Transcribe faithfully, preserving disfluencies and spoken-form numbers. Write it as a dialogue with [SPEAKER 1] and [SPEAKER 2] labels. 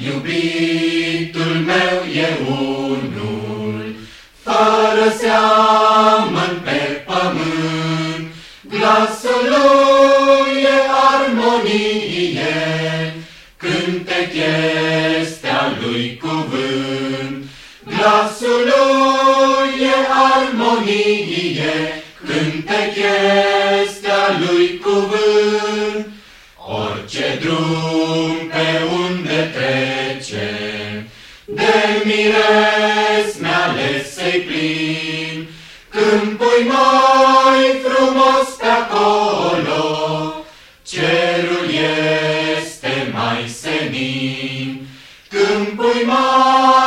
[SPEAKER 1] iubitul meu e unul, fără seamăn pe pământ. Glasul lui e armonie, cântec este al lui cuvânt. Glasul lui e armonie, cântec este al lui cuvânt. Orice drum pe unde trece, de miresme ales să-i plin. Câmpul mai frumos pe acolo, cerul este mai senin. Câmpul mai